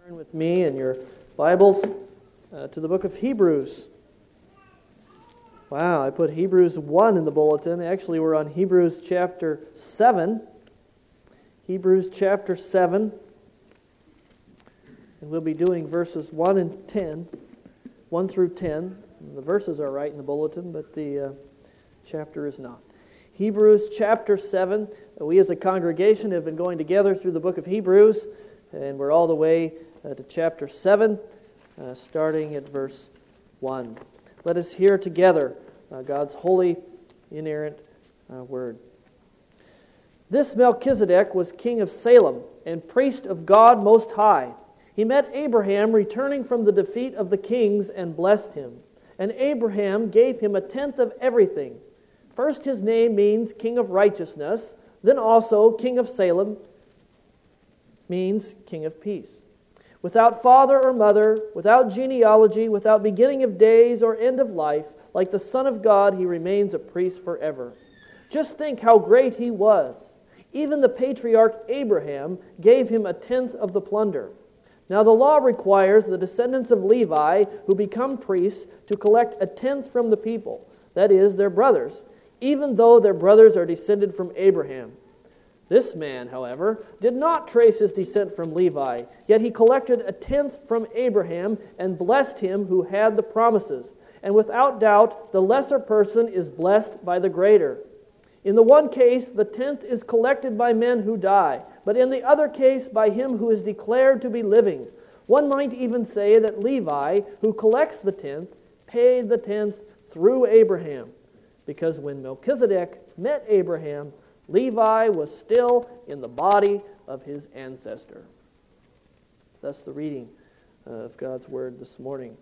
Turn with me in your Bibles to the book of Hebrews. Wow, I put Hebrews 1 in the bulletin. Actually, we're on Hebrews chapter 7. Hebrews chapter 7. And we'll be doing verses 1 and 10. 1 through 10. The verses are right in the bulletin, but the chapter is not. Hebrews chapter 7. We as a congregation have been going together through the book of Hebrews, and we're all the way to chapter 7, starting at verse 1. Let us hear together God's holy, inerrant word. This Melchizedek was king of Salem and priest of God Most High. He met Abraham returning from the defeat of the kings and blessed him. And Abraham gave him a tenth of everything. First, his name means king of righteousness. Then also, king of Salem means king of peace. Without father or mother, without genealogy, without beginning of days or end of life, like the Son of God, he remains a priest forever. Just think how great he was. Even the patriarch Abraham gave him a tenth of the plunder. Now the law requires the descendants of Levi who become priests to collect a tenth from the people, that is, their brothers, even though their brothers are descended from Abraham. This man, however, did not trace his descent from Levi, yet he collected a tenth from Abraham and blessed him who had the promises. And without doubt, the lesser person is blessed by the greater. In the one case, the tenth is collected by men who die, but in the other case, by him who is declared to be living. One might even say that Levi, who collects the tenth, paid the tenth through Abraham, because when Melchizedek met Abraham, Levi was still in the body of his ancestor. That's the reading of God's Word this morning.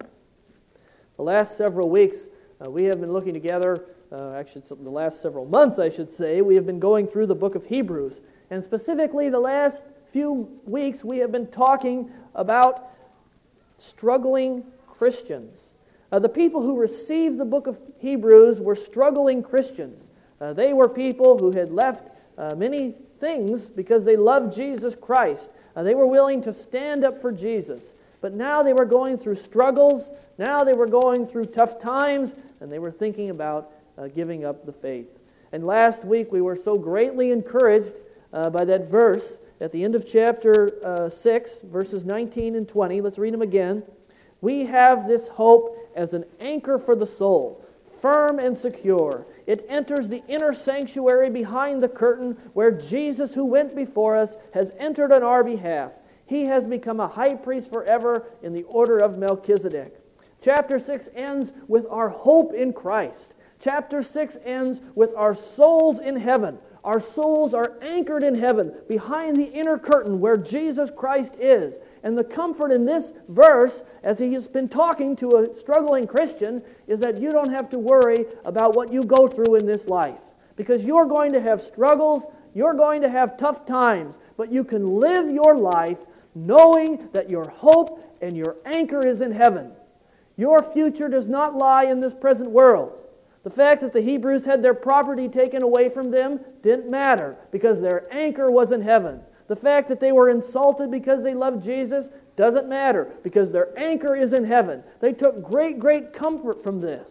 The last several weeks, we have been looking together, actually the last several months, I should say, we have been going through the book of Hebrews. And specifically, the last few weeks, we have been talking about struggling Christians. The people who received the book of Hebrews were struggling Christians. They were people who had left many things because they loved Jesus Christ. They were willing to stand up for Jesus. But now they were going through struggles. Now they were going through tough times. And they were thinking about giving up the faith. And last week we were so greatly encouraged by that verse at the end of chapter 6, verses 19 and 20. Let's read them again. We have this hope as an anchor for the soul, firm and secure. It enters the inner sanctuary behind the curtain where Jesus, who went before us, has entered on our behalf. He has become a high priest forever in the order of Melchizedek. Chapter 6 ends with our hope in Christ. Chapter 6 ends with our souls in heaven. Our souls are anchored in heaven behind the inner curtain where Jesus Christ is. And the comfort in this verse, as he has been talking to a struggling Christian, is that you don't have to worry about what you go through in this life. Because you're going to have struggles, you're going to have tough times, but you can live your life knowing that your hope and your anchor is in heaven. Your future does not lie in this present world. The fact that the Hebrews had their property taken away from them didn't matter because their anchor was in heaven. The fact that they were insulted because they loved Jesus doesn't matter because their anchor is in heaven. They took great, great comfort from this.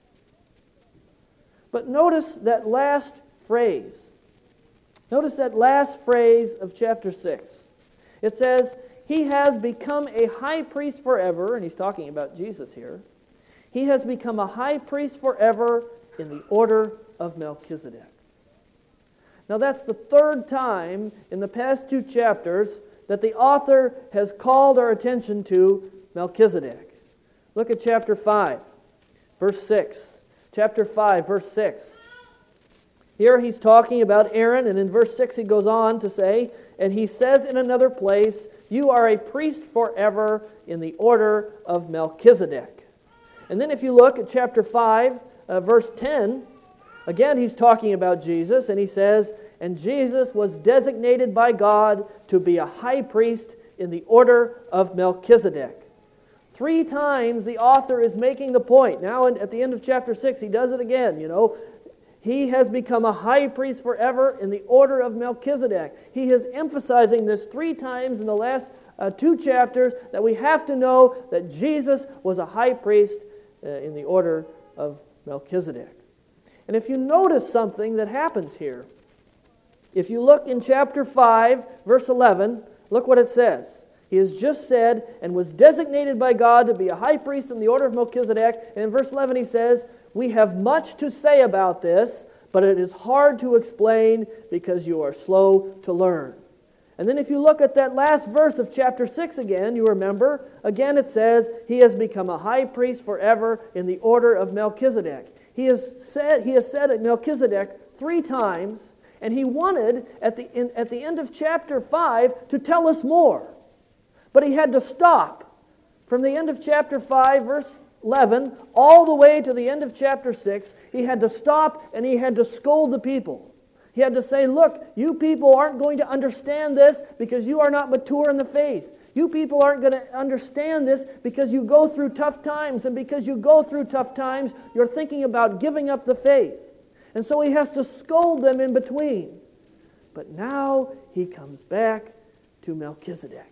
But notice that last phrase. Notice that last phrase of chapter 6. It says, He has become a high priest forever, and he's talking about Jesus here. He has become a high priest forever in the order of Melchizedek. Now that's the third time in the past two chapters that the author has called our attention to Melchizedek. Look at chapter 5, verse 6. Chapter 5, verse 6. Here he's talking about Aaron, and in verse 6 he goes on to say, and he says in another place, you are a priest forever in the order of Melchizedek. And then if you look at chapter 5, verse 10, again he's talking about Jesus, and he says, and Jesus was designated by God to be a high priest in the order of Melchizedek. 3 times the author is making the point. Now at the end of chapter 6, he does it again, He has become a high priest forever in the order of Melchizedek. He is emphasizing this 3 times in the last 2 chapters that we have to know that Jesus was a high priest in the order of Melchizedek. And if you notice something that happens here, if you look in chapter 5, verse 11, look what it says. He has just said, and was designated by God to be a high priest in the order of Melchizedek. And in verse 11 he says, we have much to say about this, but it is hard to explain because you are slow to learn. And then if you look at that last verse of chapter 6 again, you remember, again it says, he has become a high priest forever in the order of Melchizedek. He has said at Melchizedek 3 times, and he wanted at the end of chapter 5 to tell us more. But he had to stop from the end of chapter 5, verse 11, all the way to the end of chapter 6. He had to stop and he had to scold the people. He had to say, look, you people aren't going to understand this because you are not mature in the faith. You people aren't going to understand this because you go through tough times. And because you go through tough times, you're thinking about giving up the faith. And so he has to scold them in between. But now he comes back to Melchizedek.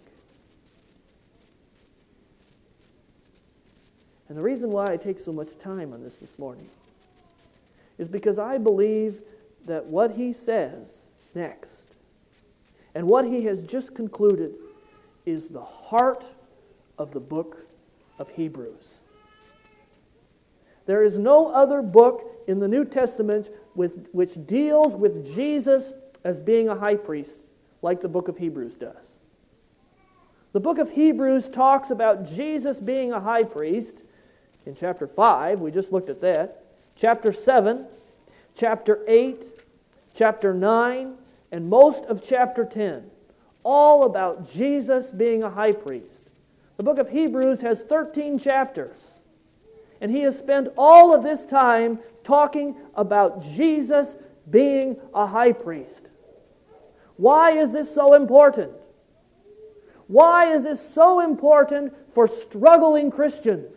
And the reason why I take so much time on this morning is because I believe that what he says next and what he has just concluded is the heart of the book of Hebrews. There is no other book in the New Testament which deals with Jesus as being a high priest like the book of Hebrews does. The book of Hebrews talks about Jesus being a high priest in chapter 5. We just looked at that. Chapter 7, chapter 8, chapter 9, and most of chapter 10. All about Jesus being a high priest. The book of Hebrews has 13 chapters. And he has spent all of this time talking about Jesus being a high priest. Why is this so important? Why is this so important for struggling Christians?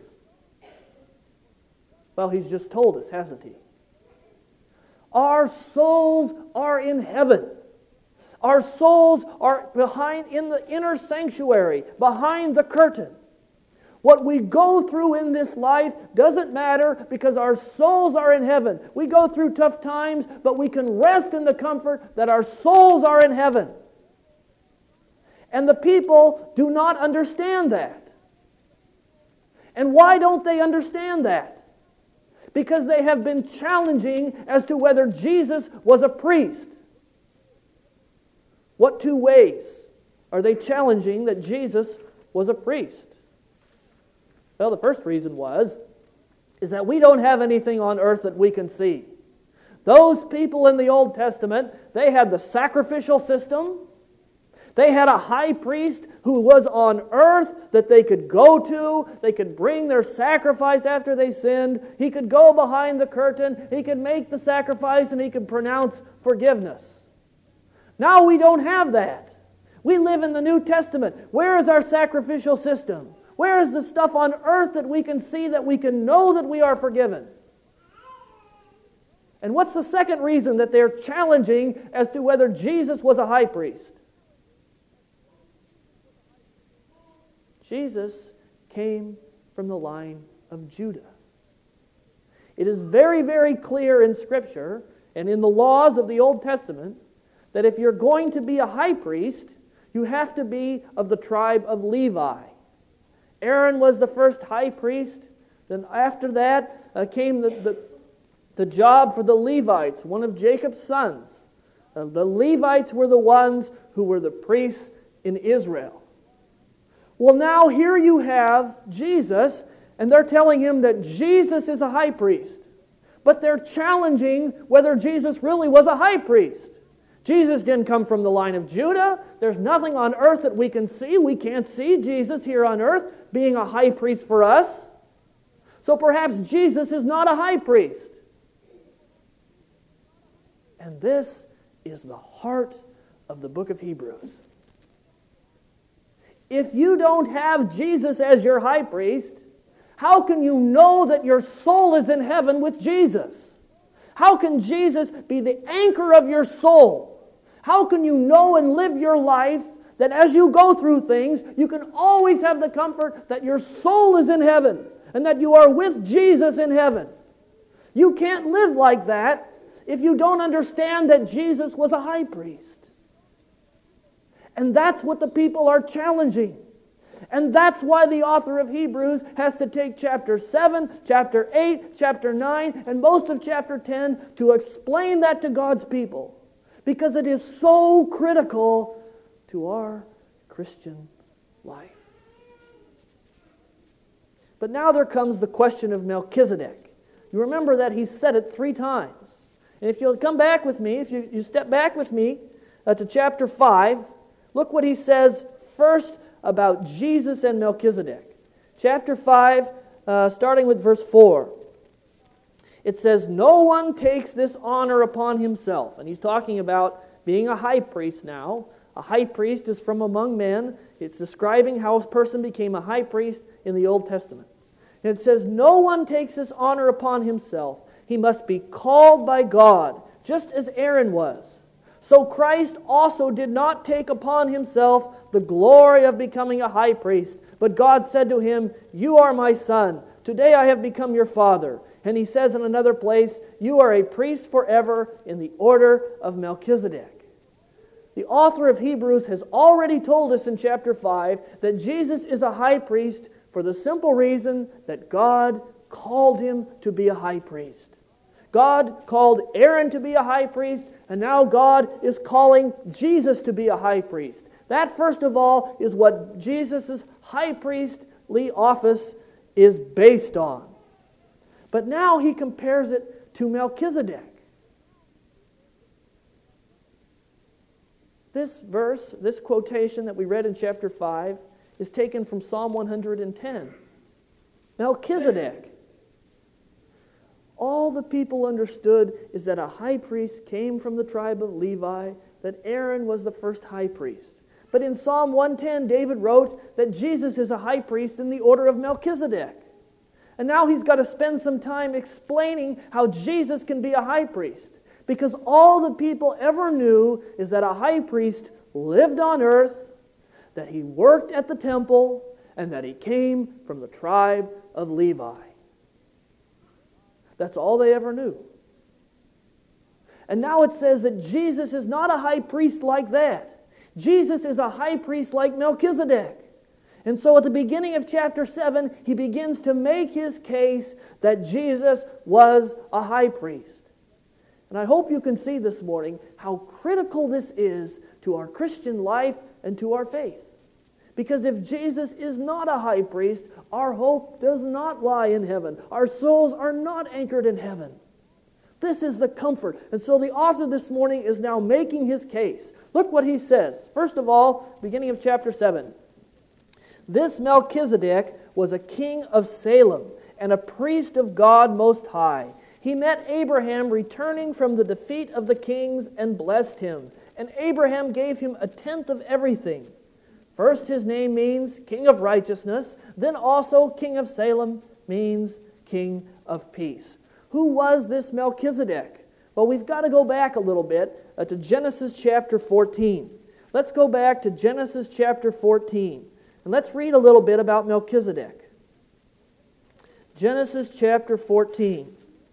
Well, he's just told us, hasn't he? Our souls are in heaven. Our souls are in the inner sanctuary, behind the curtain. What we go through in this life doesn't matter because our souls are in heaven. We go through tough times, but we can rest in the comfort that our souls are in heaven. And the people do not understand that. And why don't they understand that? Because they have been challenging as to whether Jesus was a priest. What 2 ways are they challenging that Jesus was a priest? Well, the first reason is that we don't have anything on earth that we can see. Those people in the Old Testament, they had the sacrificial system. They had a high priest who was on earth that they could go to. They could bring their sacrifice after they sinned. He could go behind the curtain. He could make the sacrifice and he could pronounce forgiveness. Now we don't have that. We live in the New Testament. Where is our sacrificial system? Where is the stuff on earth that we can see, that we can know that we are forgiven? And what's the second reason that they're challenging as to whether Jesus was a high priest? Jesus came from the line of Judah. It is very, very clear in Scripture and in the laws of the Old Testament that if you're going to be a high priest, you have to be of the tribe of Levi. Aaron was the first high priest. Then after that came the job for the Levites, one of Jacob's sons. The Levites were the ones who were the priests in Israel. Well, now here you have Jesus, and they're telling him that Jesus is a high priest. But they're challenging whether Jesus really was a high priest. Jesus didn't come from the line of Judah. There's nothing on earth that we can see. We can't see Jesus here on earth being a high priest for us. So perhaps Jesus is not a high priest. And this is the heart of the book of Hebrews. If you don't have Jesus as your high priest, how can you know that your soul is in heaven with Jesus? How can Jesus be the anchor of your soul? How can you know and live your life that as you go through things, you can always have the comfort that your soul is in heaven and that you are with Jesus in heaven. You can't live like that if you don't understand that Jesus was a high priest. And that's what the people are challenging. And that's why the author of Hebrews has to take chapter 7, chapter 8, chapter 9, and most of chapter 10 to explain that to God's people. Because it is so critical to our Christian life. But now there comes the question of Melchizedek. You remember that he said it 3 times. And if you'll come back with me, if you step back with me to chapter 5, look what he says first about Jesus and Melchizedek. Chapter 5, starting with verse 4. It says, "No one takes this honor upon himself." And he's talking about being a high priest now. A high priest is from among men. It's describing how a person became a high priest in the Old Testament. And it says, "No one takes this honor upon himself. He must be called by God, just as Aaron was. So Christ also did not take upon himself the glory of becoming a high priest. But God said to him, 'You are my son. Today I have become your father.' And he says in another place, 'You are a priest forever in the order of Melchizedek.'" The author of Hebrews has already told us in chapter 5 that Jesus is a high priest for the simple reason that God called him to be a high priest. God called Aaron to be a high priest, and now God is calling Jesus to be a high priest. That, first of all, is what Jesus' high priestly office is based on. But now he compares it to Melchizedek. This verse, this quotation that we read in chapter 5, is taken from Psalm 110. Melchizedek. All the people understood is that a high priest came from the tribe of Levi, that Aaron was the first high priest. But in Psalm 110, David wrote that Jesus is a high priest in the order of Melchizedek. And now he's got to spend some time explaining how Jesus can be a high priest. Because all the people ever knew is that a high priest lived on earth, that he worked at the temple, and that he came from the tribe of Levi. That's all they ever knew. And now it says that Jesus is not a high priest like that. Jesus is a high priest like Melchizedek. And so at the beginning of chapter 7, he begins to make his case that Jesus was a high priest. And I hope you can see this morning how critical this is to our Christian life and to our faith. Because if Jesus is not a high priest, our hope does not lie in heaven. Our souls are not anchored in heaven. This is the comfort. And so the author this morning is now making his case. Look what he says. First of all, beginning of chapter 7. "This Melchizedek was a king of Salem and a priest of God Most High. He met Abraham returning from the defeat of the kings and blessed him. And Abraham gave him 1/10 of everything. First, his name means King of Righteousness. Then also King of Salem means King of Peace." Who was this Melchizedek? Well, we've got to go back a little bit to Genesis chapter 14. Let's go back to Genesis chapter 14. And let's read a little bit about Melchizedek. Genesis chapter 14.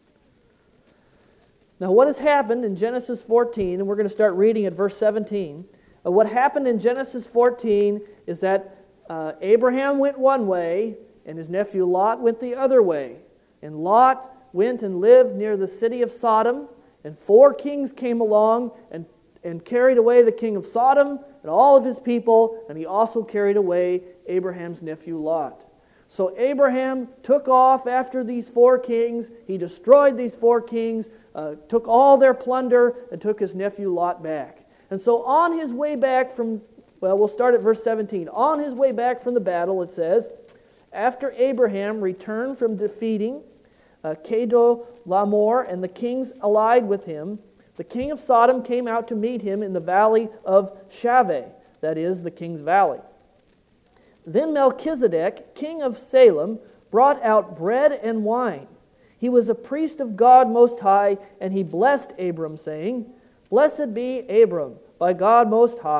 Now, what has happened in Genesis 14, and we're going to start reading at verse 17. What happened in Genesis 14 is that Abraham went one way, and his nephew Lot went the other way. And Lot went and lived near the city of Sodom, and 4 kings came along and carried away the king of Sodom and all of his people, and he also carried away Abraham's nephew Lot. So Abraham took off after these 4 kings. He destroyed these 4 kings, took all their plunder, and took his nephew Lot back. And so on his way back from, well, we'll start at verse 17. On his way back from the battle, it says, "After Abraham returned from defeating Chedorlaomer and the kings allied with him, the king of Sodom came out to meet him in the valley of Shaveh," that is, the king's valley. "Then Melchizedek, king of Salem, brought out bread and wine. He was a priest of God Most High, and he blessed Abram, saying, 'Blessed be Abram by God Most High,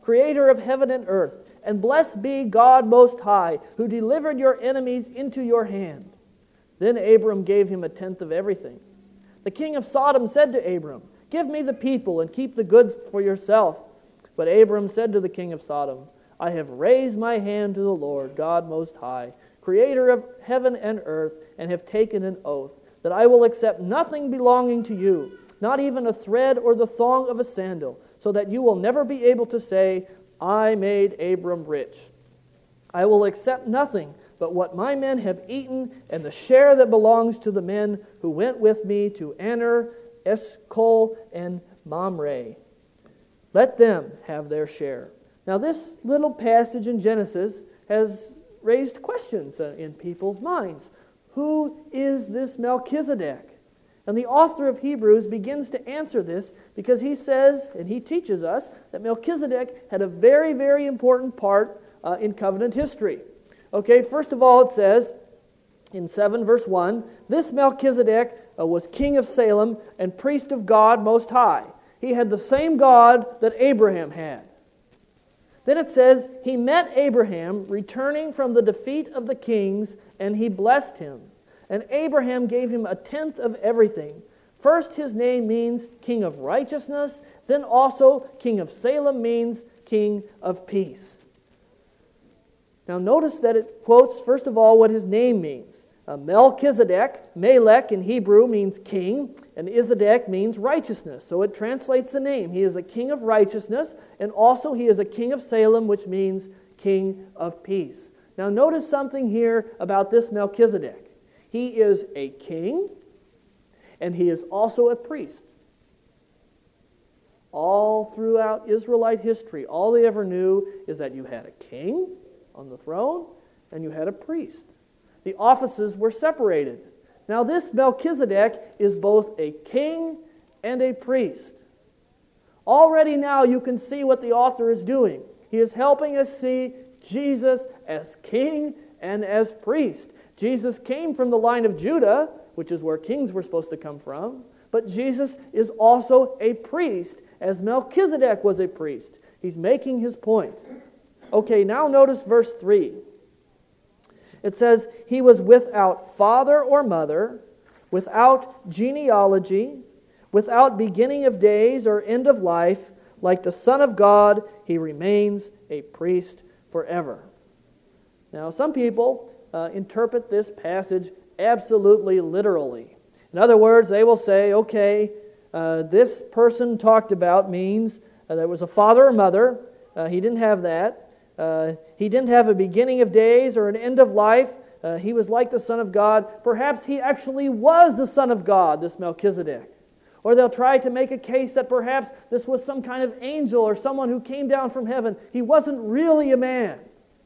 creator of heaven and earth, and blessed be God Most High, who delivered your enemies into your hand." Then Abram gave him a tenth of everything. The king of Sodom said to Abram, "Give me the people and keep the goods for yourself." But Abram said to the king of Sodom, "I have raised my hand to the Lord, God Most High, creator of heaven and earth, and have taken an oath, that I will accept nothing belonging to you, not even a thread or the thong of a sandal, so that you will never be able to say, 'I made Abram rich.' I will accept nothing but what my men have eaten, and the share that belongs to the men who went with me to Aner, Eshcol, and Mamre. Let them have their share." Now this little passage in Genesis has raised questions in people's minds. Who is this Melchizedek? And the author of Hebrews begins to answer this because he says, and he teaches us, that Melchizedek had a very, very important part in covenant history. Okay, first of all it says in 7 verse 1, this Melchizedek was king of Salem and priest of God Most High. He had the same God that Abraham had. Then it says, he met Abraham returning from the defeat of the kings, and he blessed him. And Abraham gave him a tenth of everything. First, his name means king of righteousness. Then also, king of Salem means king of peace. Now notice that it quotes, first of all, what his name means. Melchizedek, Melech in Hebrew means king, and Izedek means righteousness. So it translates the name. He is a king of righteousness, and also he is a king of Salem, which means king of peace. Now notice something here about this Melchizedek. He is a king, and he is also a priest. All throughout Israelite history, all they ever knew is that you had a king on the throne, and you had a priest. The offices were separated. Now this Melchizedek is both a king and a priest. Already now you can see what the author is doing. He is helping us see Jesus as king and as priest. Jesus came from the line of Judah, which is where kings were supposed to come from, but Jesus is also a priest, as Melchizedek was a priest. He's making his point. Okay, now notice verse 3. It says, he was without father or mother, without genealogy, without beginning of days or end of life. Like the Son of God, he remains a priest forever. Now, some people interpret this passage absolutely literally. In other words, they will say, okay, this person talked about means there was a father or mother. He didn't have that. He didn't have a beginning of days or an end of life. He was like the Son of God. Perhaps he actually was the Son of God, this Melchizedek. Or they'll try to make a case that perhaps this was some kind of angel or someone who came down from heaven. He wasn't really a man.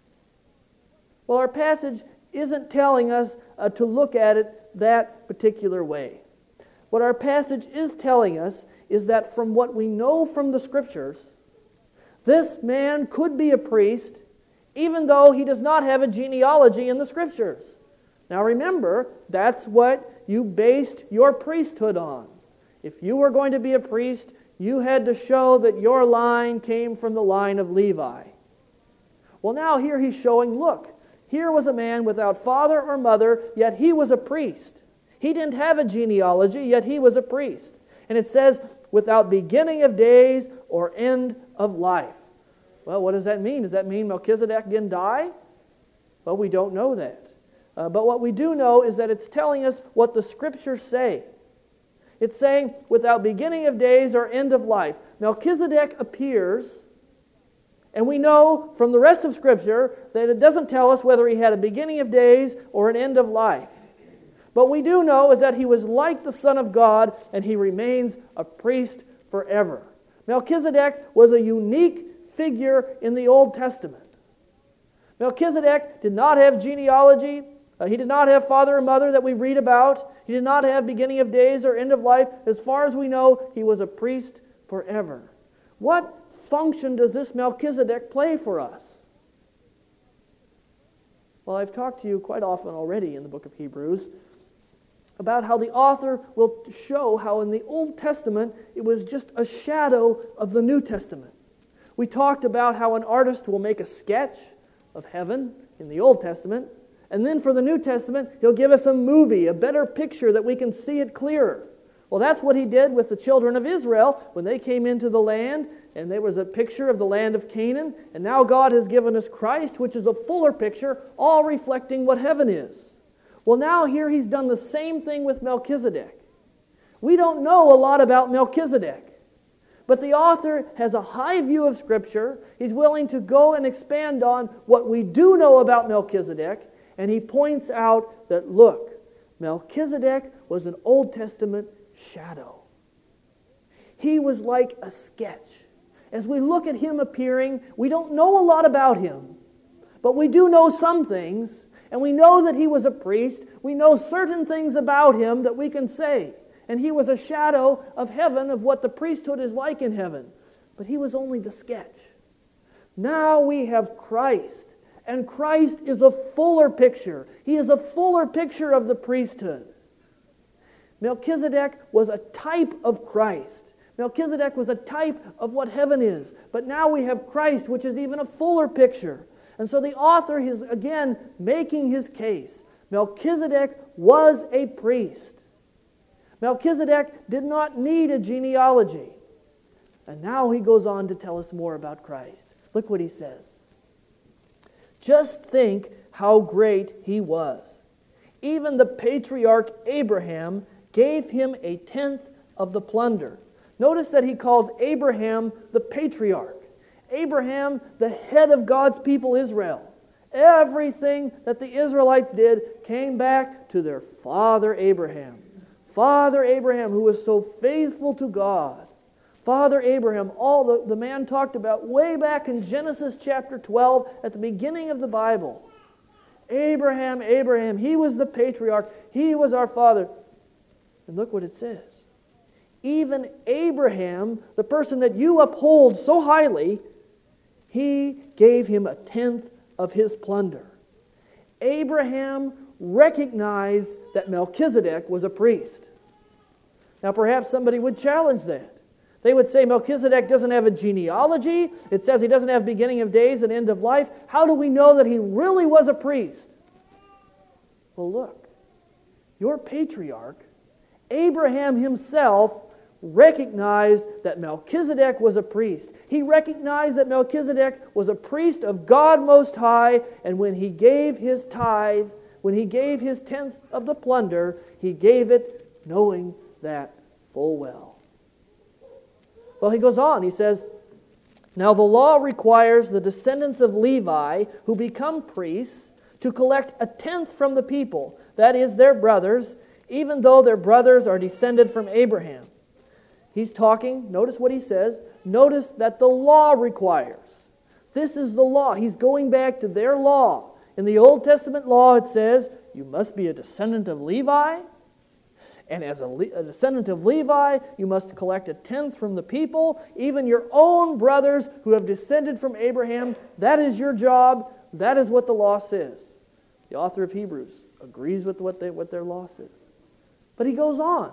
Well, our passage isn't telling us to look at it that particular way. What our passage is telling us is that from what we know from the Scriptures, this man could be a priest even though he does not have a genealogy in the Scriptures. Now remember, that's what you based your priesthood on. If you were going to be a priest, you had to show that your line came from the line of Levi. Well, now here he's showing, look, here was a man without father or mother, yet he was a priest. He didn't have a genealogy, yet he was a priest. And it says, without beginning of days or end of life. Well, what does that mean? Does that mean Melchizedek didn't die? Well, we don't know that. But what we do know is that it's telling us what the Scriptures say. It's saying, without beginning of days or end of life. Melchizedek appears, and we know from the rest of Scripture that it doesn't tell us whether he had a beginning of days or an end of life. But we do know is that he was like the Son of God, and he remains a priest forever. Melchizedek was a unique figure in the Old Testament. Melchizedek did not have genealogy. He did not have father or mother that we read about. He did not have beginning of days or end of life. As far as we know, he was a priest forever. What function does this Melchizedek play for us? Well, I've talked to you quite often already in the book of Hebrews about how the author will show how in the Old Testament it was just a shadow of the New Testament. We talked about how an artist will make a sketch of heaven in the Old Testament, and then for the New Testament, he'll give us a movie, a better picture that we can see it clearer. Well, that's what he did with the children of Israel when they came into the land, and there was a picture of the land of Canaan, and now God has given us Christ, which is a fuller picture, all reflecting what heaven is. Well, now here he's done the same thing with Melchizedek. We don't know a lot about Melchizedek, but the author has a high view of Scripture. He's willing to go and expand on what we do know about Melchizedek, and he points out that, look, Melchizedek was an Old Testament shadow. He was like a sketch. As we look at him appearing, we don't know a lot about him, but we do know some things, and we know that he was a priest. We know certain things about him that we can say. And he was a shadow of heaven, of what the priesthood is like in heaven. But he was only the sketch. Now we have Christ. And Christ is a fuller picture. He is a fuller picture of the priesthood. Melchizedek was a type of Christ. Melchizedek was a type of what heaven is. But now we have Christ, which is even a fuller picture. And so the author is again making his case. Melchizedek was a priest. Melchizedek did not need a genealogy. And now he goes on to tell us more about Christ. Look what he says. Just think how great he was. Even the patriarch Abraham gave him a tenth of the plunder. Notice that he calls Abraham the patriarch. Abraham, the head of God's people Israel. Everything that the Israelites did came back to their father Abraham. Father Abraham, who was so faithful to God. Father Abraham, all the man talked about way back in Genesis chapter 12 at the beginning of the Bible. Abraham, Abraham, he was the patriarch. He was our father. And look what it says. Even Abraham, the person that you uphold so highly, he gave him a tenth of his plunder. Abraham recognized that Melchizedek was a priest. Now perhaps somebody would challenge that. They would say Melchizedek doesn't have a genealogy. It says he doesn't have beginning of days and end of life. How do we know that he really was a priest? Well, look. Your patriarch, Abraham himself, recognized that Melchizedek was a priest. He recognized that Melchizedek was a priest of God Most High, and when he gave his tithe, when he gave his tenth of the plunder, he gave it knowing that full well. Well, he goes on. He says, now the law requires the descendants of Levi who become priests to collect a tenth from the people, that is, their brothers, even though their brothers are descended from Abraham. He's talking, notice what he says, notice that the law requires. This is the law. He's going back to their law. In the Old Testament law it says, you must be a descendant of Levi, and as a descendant of Levi, you must collect a tenth from the people, even your own brothers who have descended from Abraham. That is your job. That is what the law says. The author of Hebrews agrees with what their law says. But he goes on.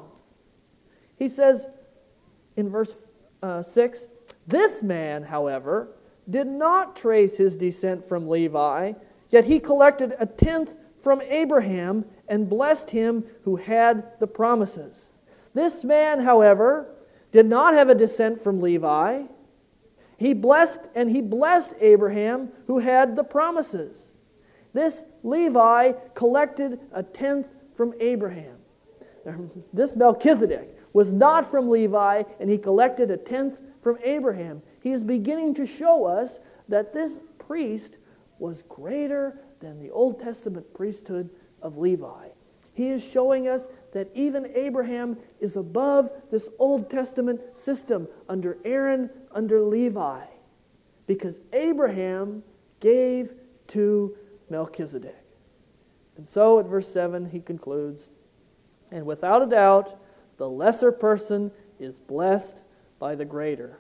He says in verse 6, this man, however, did not trace his descent from Levi, yet he collected a tenth from Abraham and blessed him who had the promises. This man, however, did not have a descent from Levi. He blessed Abraham who had the promises. This Levi collected a tenth from Abraham. This Melchizedek was not from Levi, and he collected a tenth from Abraham. He is beginning to show us that this priest was greater than the Old Testament priesthood of Levi. He is showing us that even Abraham is above this Old Testament system under Aaron, under Levi, because Abraham gave to Melchizedek. And so at verse 7 he concludes, and without a doubt, the lesser person is blessed by the greater.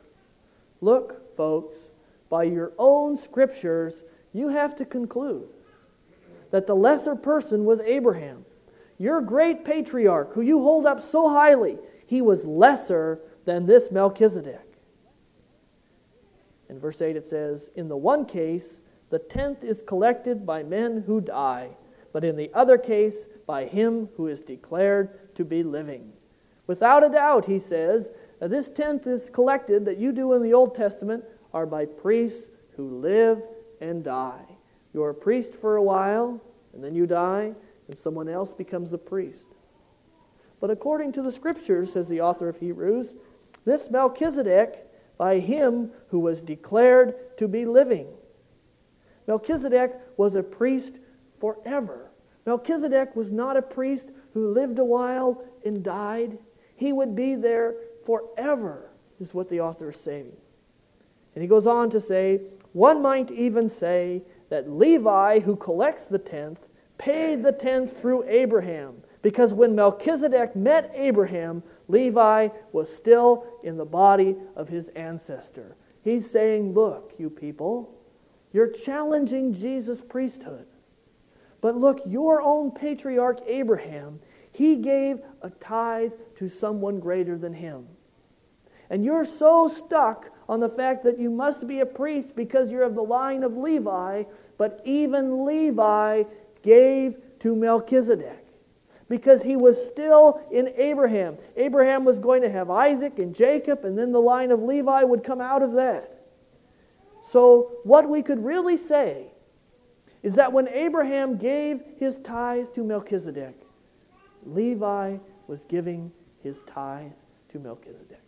Look, folks, by your own scriptures, you have to conclude that the lesser person was Abraham. Your great patriarch, who you hold up so highly, he was lesser than this Melchizedek. In verse 8 it says, "In the one case, the tenth is collected by men who die, but in the other case, by him who is declared to be living." Without a doubt, he says, this tenth is collected that you do in the Old Testament are by priests who live and die. You're a priest for a while, and then you die, and someone else becomes the priest. But according to the Scriptures, says the author of Hebrews, this Melchizedek, by him who was declared to be living. Melchizedek was a priest forever. Melchizedek was not a priest who lived a while and died. He would be there forever, is what the author is saying. And he goes on to say, one might even say that Levi, who collects the tenth, paid the tenth through Abraham, because when Melchizedek met Abraham, Levi was still in the body of his ancestor. He's saying, look, you people, you're challenging Jesus' priesthood. But look, your own patriarch Abraham, he gave a tithe to someone greater than him. And you're so stuck on the fact that you must be a priest because you're of the line of Levi, but even Levi gave to Melchizedek because he was still in Abraham. Abraham was going to have Isaac and Jacob, and then the line of Levi would come out of that. So what we could really say is that when Abraham gave his tithe to Melchizedek, Levi was giving his tithe to Melchizedek.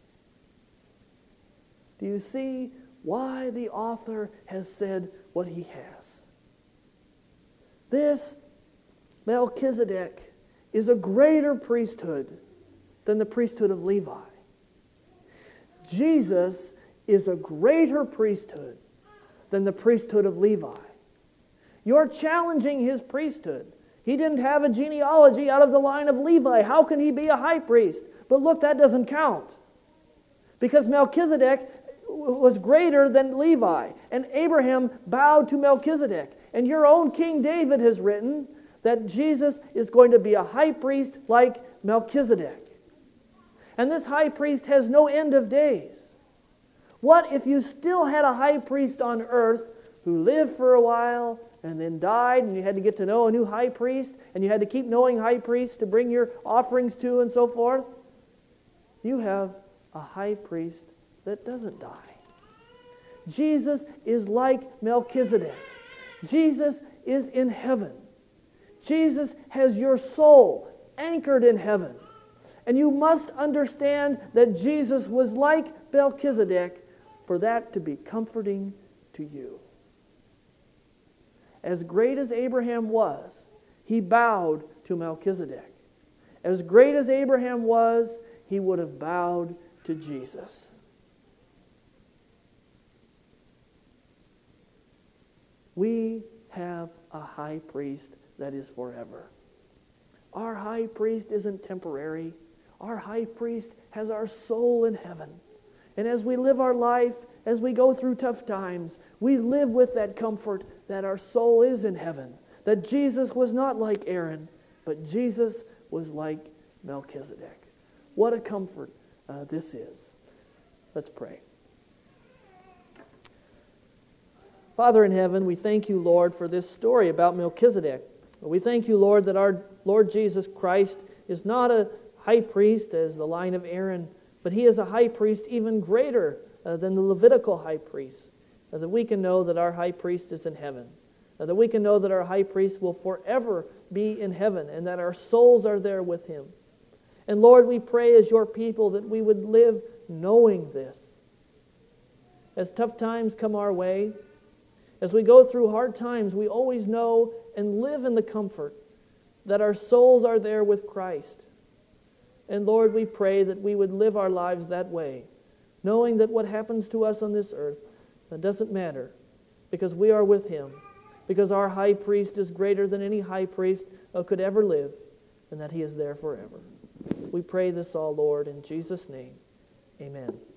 Do you see why the author has said what he has? This Melchizedek is a greater priesthood than the priesthood of Levi. Jesus is a greater priesthood than the priesthood of Levi. You're challenging his priesthood. He didn't have a genealogy out of the line of Levi. How can he be a high priest? But look, that doesn't count. Because Melchizedek was greater than Levi. And Abraham bowed to Melchizedek. And your own King David has written that Jesus is going to be a high priest like Melchizedek. And this high priest has no end of days. What if you still had a high priest on earth who lived for a while and then died, and you had to get to know a new high priest, and you had to keep knowing high priests to bring your offerings to and so forth? You have a high priest that doesn't die. Jesus is like Melchizedek. Jesus is in heaven. Jesus has your soul anchored in heaven. And you must understand that Jesus was like Melchizedek for that to be comforting to you. As great as Abraham was, he bowed to Melchizedek. As great as Abraham was, he would have bowed to Jesus. We have a high priest that is forever. Our high priest isn't temporary. Our high priest has our soul in heaven. And as we live our life, as we go through tough times, we live with that comfort that our soul is in heaven. That Jesus was not like Aaron, but Jesus was like Melchizedek. What a comfort this is. Let's pray. Father in heaven, we thank you, Lord, for this story about Melchizedek. We thank you, Lord, that our Lord Jesus Christ is not a high priest as the line of Aaron, but he is a high priest even greater than the Levitical high priest, that we can know that our high priest is in heaven, that we can know that our high priest will forever be in heaven, and that our souls are there with him. And Lord, we pray as your people that we would live knowing this. As tough times come our way, as we go through hard times, we always know and live in the comfort that our souls are there with Christ. And Lord, we pray that we would live our lives that way, knowing that what happens to us on this earth, that doesn't matter, because we are with him, because our high priest is greater than any high priest could ever live, and that he is there forever. We pray this all, Lord, in Jesus' name. Amen.